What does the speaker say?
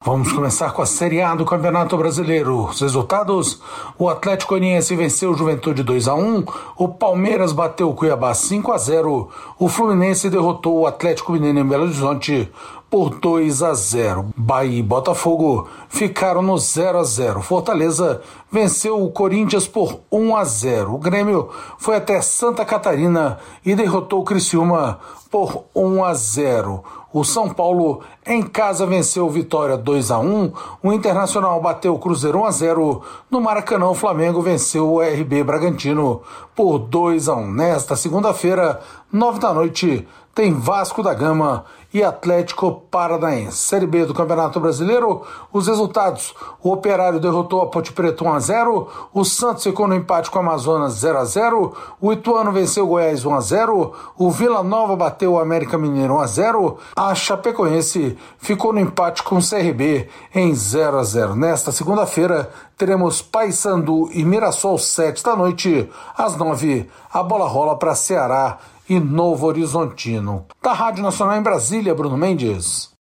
Vamos começar com a Série A do Campeonato Brasileiro. Os resultados: o Atlético Goianiense venceu o Juventude 2-1, o Palmeiras bateu o Cuiabá 5-0, o Fluminense derrotou o Atlético Mineiro em Belo Horizonte por 2-0. Bahia e Botafogo ficaram no 0-0. Fortaleza venceu o Corinthians por 1-0. O Grêmio foi até Santa Catarina e derrotou o Criciúma por 1-0. O São Paulo em casa venceu o Vitória 2-1. O Internacional bateu o Cruzeiro 1-0. No Maracanã, o Flamengo venceu o RB Bragantino por 2-1. Nesta segunda-feira, 9 da noite, tem Vasco da Gama e Atlético Paranaense. Série B do Campeonato Brasileiro, os resultados: o Operário derrotou a Ponte Preta 1-0, o Santos ficou no empate com o Amazonas 0-0, o Ituano venceu o Goiás 1-0, o Vila Nova bateu o América Mineiro 1-0, a Chapecoense ficou no empate com o CRB em 0-0. Nesta segunda-feira, teremos Paysandu e Mirassol 7 da noite, às 9, a bola rola para Ceará e Novo Horizontino. Da Rádio Nacional em Brasília, Bruno Mendes.